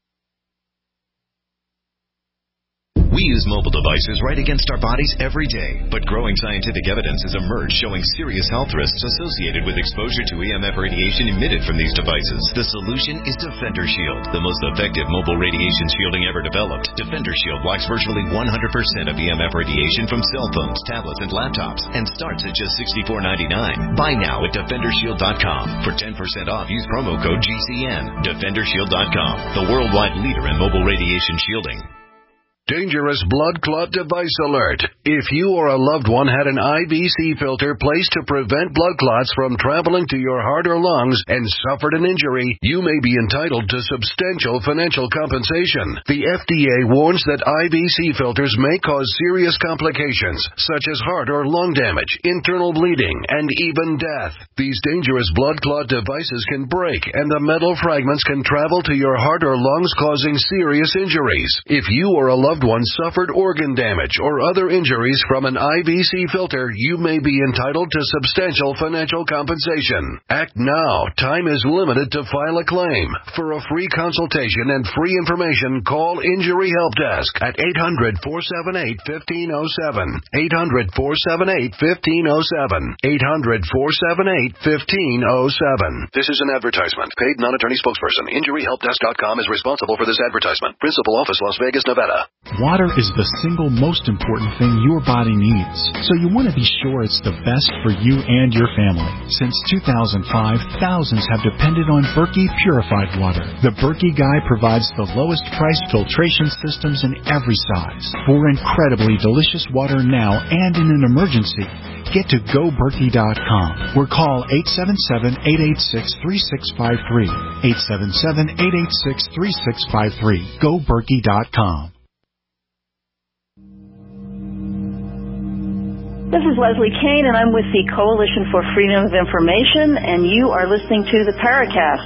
We use mobile devices right against our bodies every day, but growing scientific evidence has emerged showing serious health risks associated with exposure to E M F radiation emitted from these devices. The solution is Defender Shield, the most effective mobile radiation shielding ever developed. Defender Shield blocks virtually one hundred percent of E M F radiation from cell phones, tablets, and laptops, and starts at just sixty-four ninety-nine. Buy now at defender shield dot com. For ten percent off, use promo code G C N. defender shield dot com, the worldwide leader in mobile radiation shielding. Dangerous blood clot device alert. If you or a loved one had an I V C filter placed to prevent blood clots from traveling to your heart or lungs and suffered an injury, you may be entitled to substantial financial compensation. The F D A warns that I V C filters may cause serious complications, such as heart or lung damage, internal bleeding, and even death. These dangerous blood clot devices can break, and the metal fragments can travel to your heart or lungs, causing serious injuries. If you or a loved one suffered organ damage or other injuries from an I V C filter, you may be entitled to substantial financial compensation. Act now. Time is limited to file a claim. For a free consultation and free information, call Injury Help Desk at eight hundred, four seven eight, one five zero seven. eight hundred, four seven eight, one five zero seven. eight hundred, four seven eight, one five zero seven. This is an advertisement. Paid non-attorney spokesperson. Injury Help Desk dot com is responsible for this advertisement. Principal office, Las Vegas, Nevada. Water is the single most important thing your body needs, so you want to be sure it's the best for you and your family. Since two thousand five, thousands have depended on Berkey purified water. The Berkey Guy provides the lowest price filtration systems in every size. For incredibly delicious water now and in an emergency, get to go berkey dot com or call eight seven seven, eight eight six, three six five three. eight seven seven, eight eight six, three six five three. go berkey dot com. This is Leslie Kane, and I'm with the Coalition for Freedom of Information, and you are listening to the Paracast.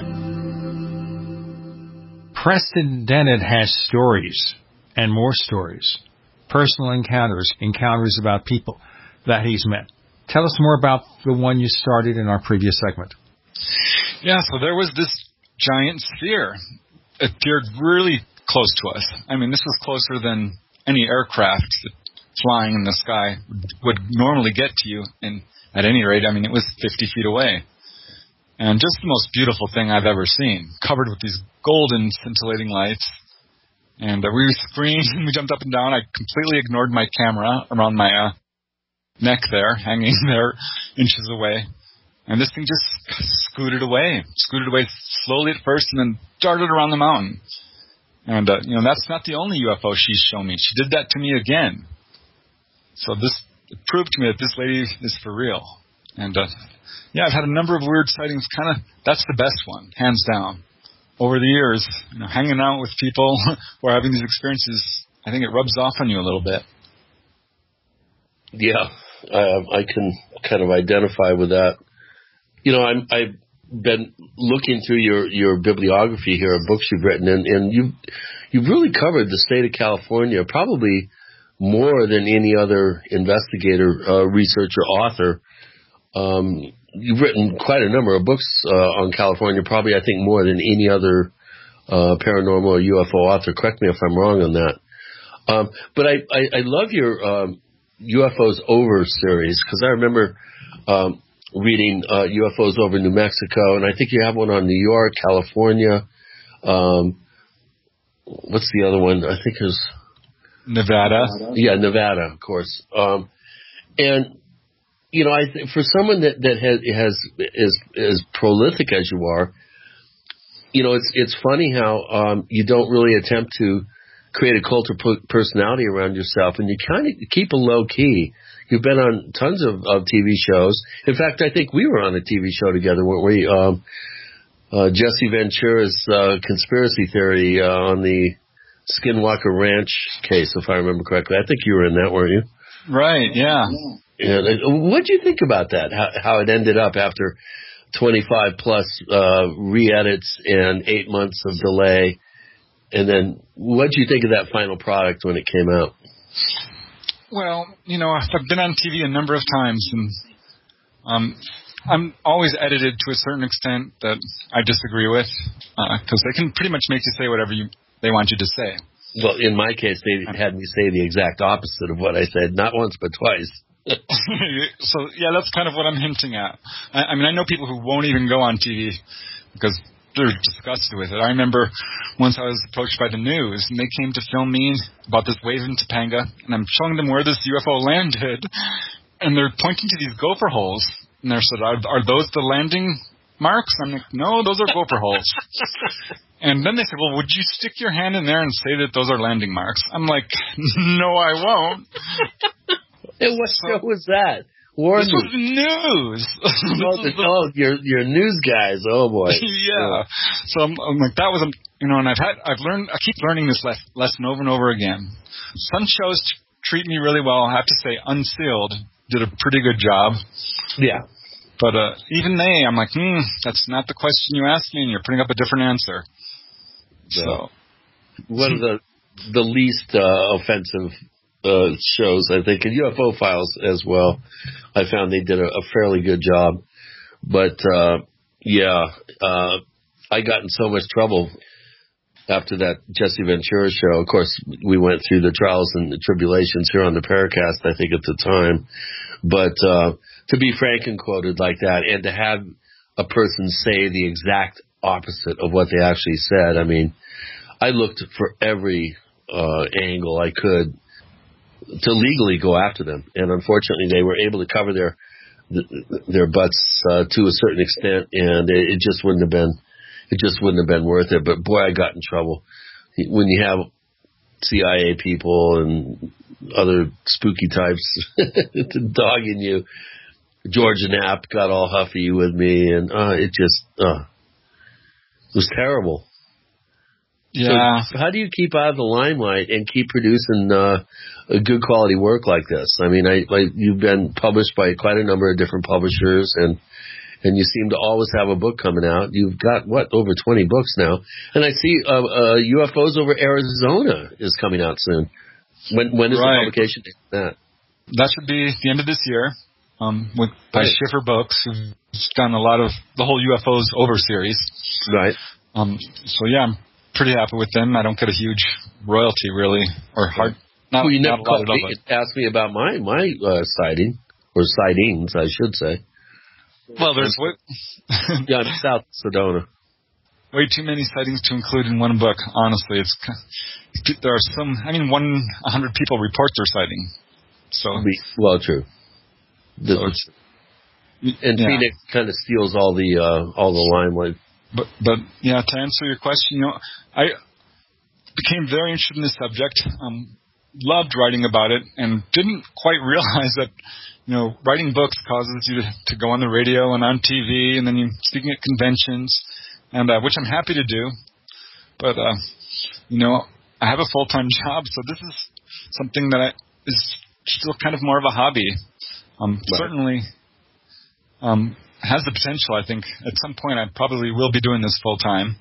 Preston Dennett has stories, and more stories, personal encounters, encounters about people that he's met. Tell us more about the one you started in our previous segment. Yeah, so there was this giant sphere. It appeared really close to us. I mean, this was closer than any aircraft flying in the sky would normally get to you, and at any rate, I mean, it was fifty feet away. And just the most beautiful thing I've ever seen, covered with these golden scintillating lights. And uh, we screamed and we jumped up and down. I completely ignored my camera around my uh, neck there, hanging there inches away. And this thing just scooted away, scooted away slowly at first and then darted around the mountain. And, uh, you know, that's not the only U F O she's shown me. She did that to me again. So this it proved to me that this lady is for real. And, uh, yeah, I've had a number of weird sightings. Kind of, that's the best one, hands down. Over the years, you know, hanging out with people who are having these experiences, I think it rubs off on you a little bit. Yeah, um, I can kind of identify with that. You know, I'm, I've been looking through your, your bibliography here of books you've written, and, and you've, you've really covered the state of California, probably more than any other investigator, uh, researcher, author. Um, you've written quite a number of books uh, on California, probably I think more than any other uh, paranormal or U F O author. Correct me if I'm wrong on that. Um, but I, I, I love your um, U F Os Over series, because I remember um, reading uh, U F Os over New Mexico, and I think you have one on New York, California. Um, what's the other one? I think is Nevada. Yeah, Nevada, of course. Um, and you know, I th- for someone that that has, has is as prolific as you are, you know, it's it's funny how um, you don't really attempt to create a cult of personality around yourself, and you kind of keep a low key. You've been on tons of, of T V shows. In fact, I think we were on a T V show together, weren't we? Um, uh, Jesse Ventura's uh, conspiracy theory uh, on the Skinwalker Ranch case, if I remember correctly. I think you were in that, weren't you? Right, yeah. Yeah. What did you think about that? How, how it ended up after twenty-five plus uh, re-edits and eight months of delay? And then what did you think of that final product when it came out? Well, you know, I've been on T V a number of times, and um, I'm always edited to a certain extent that I disagree with, because uh, they can pretty much make you say whatever you they want you to say. Well, in my case, they had me say the exact opposite of what I said, not once but twice. So, yeah, that's kind of what I'm hinting at. I, I mean, I know people who won't even go on T V because they're disgusted with it. I remember once I was approached by the news, and they came to film me about this wave in Topanga, and I'm showing them where this U F O landed, and they're pointing to these gopher holes, and they said, are, are those the landing marks? I'm like, no, those are gopher holes. And then they said, well, would you stick your hand in there and say that those are landing marks? I'm like, no, I won't. And what show was that? War this was news. oh, the, oh, your your news guys. Oh boy. yeah. So I'm, I'm like, that was, a, you know, and I've had, I've learned, I keep learning this les- lesson over and over again. Some shows t- treat me really well. I have to say, Unsealed did a pretty good job. Yeah. But uh, even they, I'm like, hmm, that's not the question you asked me, and you're putting up a different answer. So, so one of the the least uh, offensive uh, shows, I think, in U F O Files as well. I found they did a, a fairly good job, but uh, yeah, uh, I got in so much trouble after that Jesse Ventura show. Of course, we went through the trials and the tribulations here on the Paracast, I think, at the time, but uh, to be frank and quoted like that, and to have a person say the exact opposite of what they actually said. I mean, I looked for every uh, angle I could to legally go after them, and unfortunately, they were able to cover their their butts uh, to a certain extent, and it, it just wouldn't have been it just wouldn't have been worth it. But boy, I got in trouble when you have C I A people and other spooky types dogging you. Georgia Knapp got all huffy with me, and uh, it just uh, it was terrible. Yeah. So how do you keep out of the limelight and keep producing uh, a good quality work like this? I mean, I, I you've been published by quite a number of different publishers, and and you seem to always have a book coming out. You've got what over twenty books now, and I see uh, uh, U F Os over Arizona is coming out soon. When when is right. the publication date for that? That should be the end of this year. Um, with by right. Schiffer Books, who's done a lot of the whole U F Os over series. Right. Um. So yeah, I'm pretty happy with them. I don't get a huge royalty really, or hard. Not, well, you not never called me and asked me about my my uh, sighting or sightings, I should say. Well, there's way, yeah, I'm South Sedona. Way too many sightings to include in one book. Honestly, it's there are some. I mean, one a hundred people report their sighting. So well, true. The, so it's, and yeah. Phoenix kind of steals all the uh, all the limelight. But but yeah, to answer your question, you know, I became very interested in this subject. Um, loved writing about it, and didn't quite realize that you know writing books causes you to, to go on the radio and on T V, and then you speaking at conventions, and uh, which I'm happy to do. But uh, you know, I have a full time job, so this is something that I, is still kind of more of a hobby. Um, right. Certainly um, has the potential, I think. At some point, I probably will be doing this full time.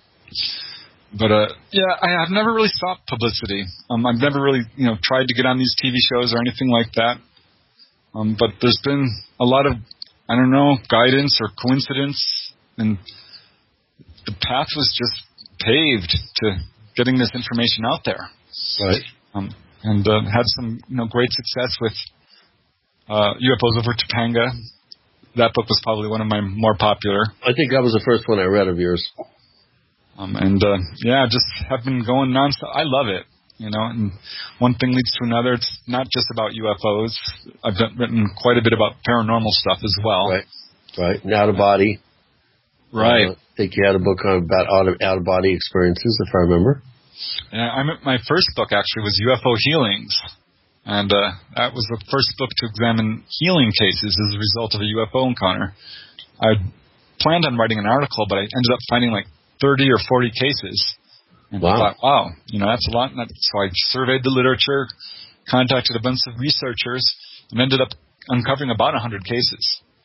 But, uh, yeah, I have never really sought publicity. Um, I've never really, you know, tried to get on these T V shows or anything like that. Um, but there's been a lot of, I don't know, guidance or coincidence, and the path was just paved to getting this information out there. Right. Um, and uh, had some, you know, great success with Uh, U F Os over Topanga. That book was probably one of my more popular. I think that was the first one I read of yours. Um, and uh, yeah, just have been going nonstop. I love it, you know. And one thing leads to another. It's not just about U F Os. I've done, written quite a bit about paranormal stuff as well. Right, right. And out of body. Right. Uh, I think you had a book on about out of out of body experiences, if I remember. Yeah, I my first book actually was U F O Healings. And uh, that was the first book to examine healing cases as a result of a U F O encounter. I planned on writing an article, but I ended up finding like thirty or forty cases. And wow. I thought, wow, you know, that's a lot. So I surveyed the literature, contacted a bunch of researchers, and ended up uncovering about one hundred cases.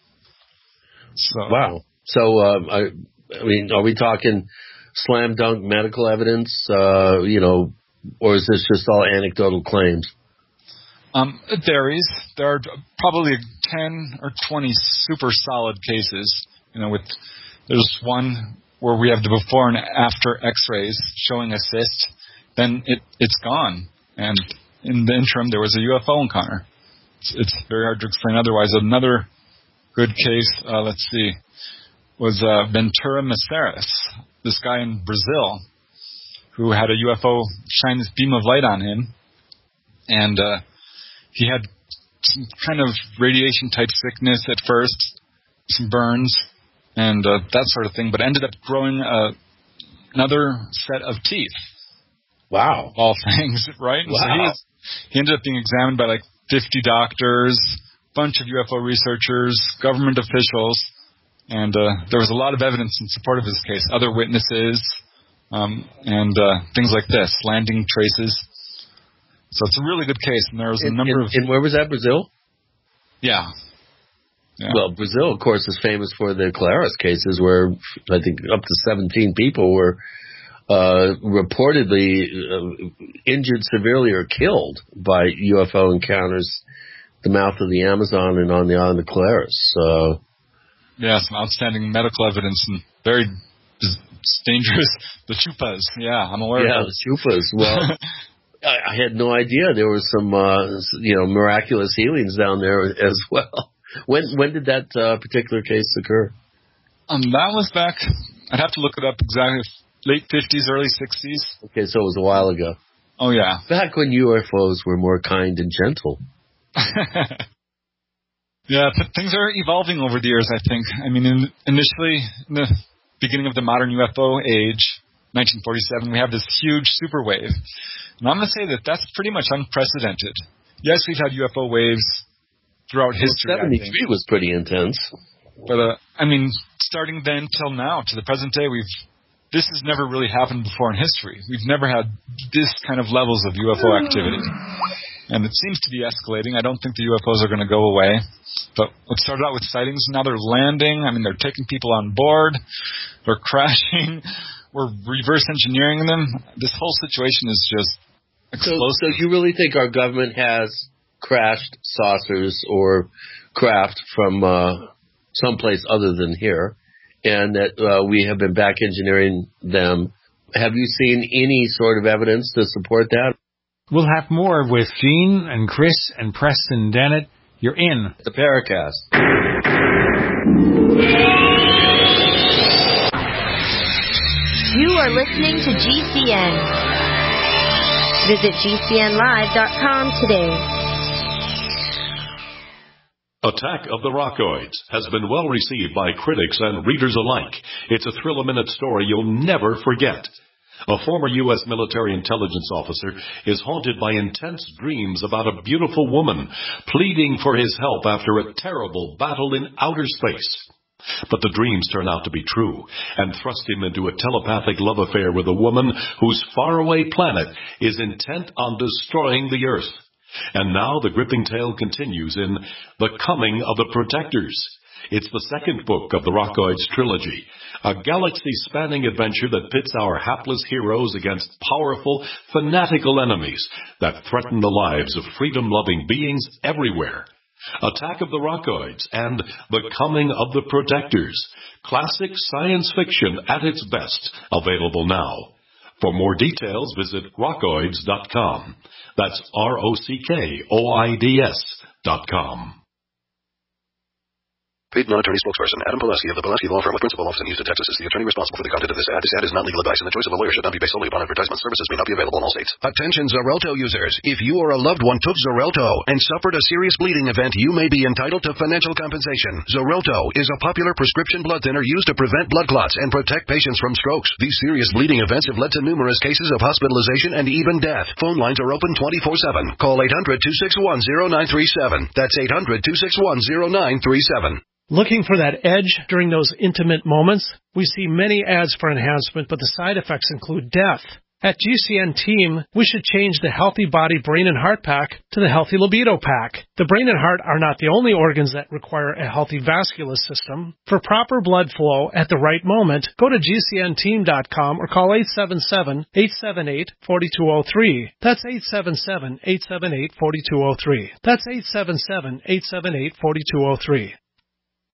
So, wow. So, uh, I, I mean, are we talking slam dunk medical evidence, uh, you know, or is this just all anecdotal claims? Um, it varies. There are probably ten or twenty super solid cases. You know, with there's one where we have the before and after X-rays showing a cyst. Then it it's gone, and in the interim there was a U F O encounter. It's, it's very hard to explain otherwise. Another good case, uh, let's see, was uh, Ventura Maceres, this guy in Brazil who had a U F O shine this beam of light on him, and uh, he had some kind of radiation-type sickness at first, some burns, and uh, that sort of thing, but ended up growing a another set of teeth. Wow. All things, right? Wow. So he, was, he ended up being examined by like fifty doctors, bunch of U F O researchers, government officials, and uh, there was a lot of evidence in support of his case. Other witnesses, um, and uh, things like this, landing traces. So it's a really good case, and there was a in, number in, of... And where was that, Brazil? Yeah. yeah. Well, Brazil, of course, is famous for the Claris cases where I think up to seventeen people were uh, reportedly uh, injured severely or killed by U F O encounters the mouth of the Amazon and on the island of Claris. So, yeah, some outstanding medical evidence and very dangerous. The chupas, yeah, I'm aware yeah, of the chupas. Well, I, I had no idea there was some, uh, you know, miraculous healings down there as well. When when did that uh, particular case occur? Um, that was back. I'd have to look it up exactly. Late fifties, early sixties. Okay, so it was a while ago. Oh yeah, back when U F Os were more kind and gentle. Yeah, th- things are evolving over the years, I think. I mean, in, initially, in the beginning of the modern U F O age, nineteen forty-seven, we have this huge super wave. And I'm going to say that that's pretty much unprecedented. Yes, we've had U F O waves throughout history. Well, seventy-three was pretty intense. But, uh, I mean, starting then till now, to the present day, we've this has never really happened before in history. We've never had this kind of levels of U F O activity. And it seems to be escalating. I don't think the U F Os are going to go away. But what started out with sightings, now they're landing. I mean, they're taking people on board. They're crashing. We're reverse engineering them. This whole situation is just explosive. So, so you really think our government has crashed saucers or craft from uh, someplace other than here, and that uh, we have been back engineering them? Have you seen any sort of evidence to support that? We'll have more with Gene and Chris and Preston Dennett. You're in the Paracast. You are listening to G C N. Visit G C N live dot com today. Attack of the Rockoids has been well received by critics and readers alike. It's a thrill-a-minute story you'll never forget. A former U S military intelligence officer is haunted by intense dreams about a beautiful woman pleading for his help after a terrible battle in outer space. But the dreams turn out to be true and thrust him into a telepathic love affair with a woman whose faraway planet is intent on destroying the Earth. And now the gripping tale continues in The Coming of the Protectors. It's the second book of the Rockoids trilogy, a galaxy-spanning adventure that pits our hapless heroes against powerful, fanatical enemies that threaten the lives of freedom-loving beings everywhere. Attack of the Rockoids and The Coming of the Protectors, classic science fiction at its best, available now. For more details, visit rockoids dot com. That's R O C K O I D S dot com. Paid non-attorney spokesperson Adam Pulaski of the Pulaski Law Firm with principal office in Houston, Texas is the attorney responsible for the content of this ad. This ad is not legal advice, and the choice of a lawyer should not be based solely upon advertisement. Services may not be available in all states. Attention Xarelto users. If you or a loved one took Xarelto and suffered a serious bleeding event, you may be entitled to financial compensation. Xarelto is a popular prescription blood thinner used to prevent blood clots and protect patients from strokes. These serious bleeding events have led to numerous cases of hospitalization and even death. Phone lines are open twenty-four seven. Call eight hundred, two six one, zero nine three seven. That's eight hundred, two six one, zero nine three seven. Looking for that edge during those intimate moments? We see many ads for enhancement, but the side effects include death. At G C N Team, we should change the Healthy Body Brain and Heart Pack to the Healthy Libido Pack. The brain and heart are not the only organs that require a healthy vascular system. For proper blood flow at the right moment, go to G C N team dot com or call eight seven seven, eight seven eight, four two zero three. That's eight seven seven, eight seven eight, four two zero three. That's eight seven seven, eight seven eight, four two zero three.